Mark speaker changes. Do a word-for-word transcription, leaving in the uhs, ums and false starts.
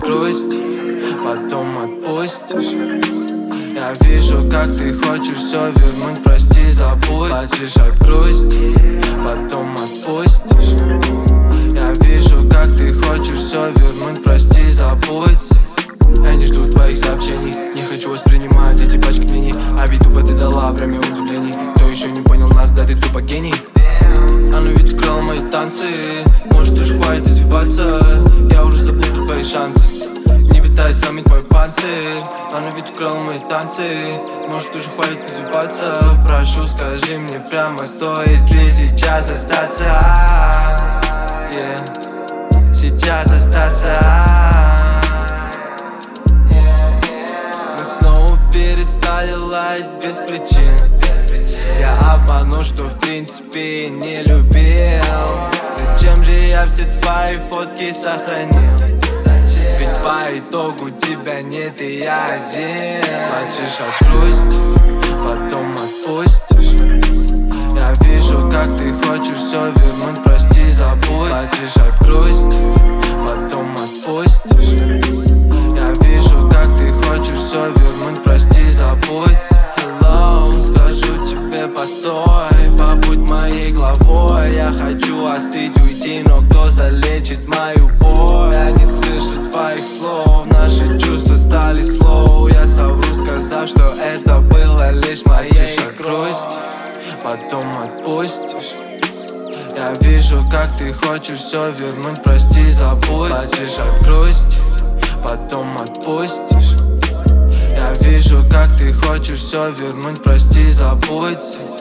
Speaker 1: от грусти, потом отпустишь. Я вижу, как ты хочешь все вернуть, прости, забудь. Плачешь от грусти, потом отпустишь. Я вижу, как ты хочешь все вернуть, прости, забудь. Я не жду твоих сообщений, не хочу воспринимать эти пачки мнений. А ведь тупо ты дала время удивлений. Кто еще не понял нас, да ты тупо гений. Оно ведь украло мои танцы, может уже хватит издеваться. Я уже забыл про твои шансы, не пытаясь сломить мой панцирь. Оно ведь украло мои танцы, может уже хватит издеваться. Прошу, скажи мне прямо, стоит ли сейчас остаться, yeah. Сейчас остаться. Мы снова перестали лаять без причин. Я обманул, что в принципе не любил. Зачем же я все твои фотки сохранил? Ведь по итогу тебя нет и я один. Плачешь от грусти, потом отпустишь. Я вижу, как ты хочешь все вернуть, прости, забудь. Плачешь от грусти, потом отпустишь. Я вижу, как ты хочешь все вернуть, прости, забудь. Hello, скажу тебе постой, побудь моей главой. Я хочу остыть, уйти, но кто залечит мою боль? Я не слышу твоих слов, наши чувства стали слоу. Я совру, сказав, что это было лишь моей грустью, потом отпустишь. Я вижу, как ты хочешь все вернуть, прости, забудь. Плачешь от грусти, потом отпустишь. Я вижу, как ты хочешь все вернуть, прости, забудь.